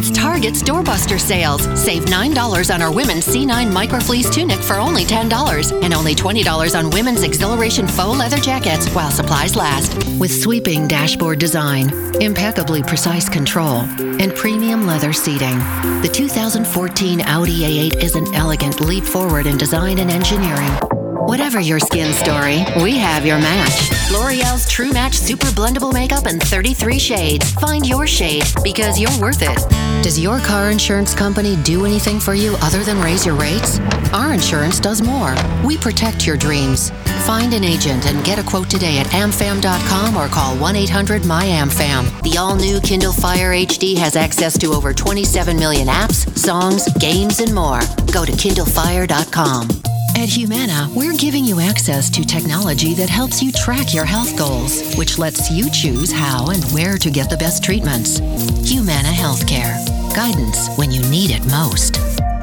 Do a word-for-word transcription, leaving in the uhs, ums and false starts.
It's Target's Doorbuster sales. Save nine dollars on our women's C nine Microfleece tunic for only ten dollars and only twenty dollars on women's Exhilaration faux leather jackets while supplies last. With sweeping dashboard design, impeccably precise control, and premium leather seating, the two thousand fourteen Audi A eight is an elegant leap forward in design and engineering. Whatever your skin story, we have your match. L'Oreal's True Match Super Blendable Makeup in thirty-three shades. Find your shade because you're worth it. Does your car insurance company do anything for you other than raise your rates? Our insurance does more. We protect your dreams. Find an agent and get a quote today at am fam dot com or call one eight hundred my am fam. The all-new Kindle Fire H D has access to over twenty-seven million apps, songs, games, and more. Go to kindle fire dot com. At Humana, we're giving you access to technology that helps you track your health goals, which lets you choose how and where to get the best treatments. Humana Healthcare. Guidance when you need it most.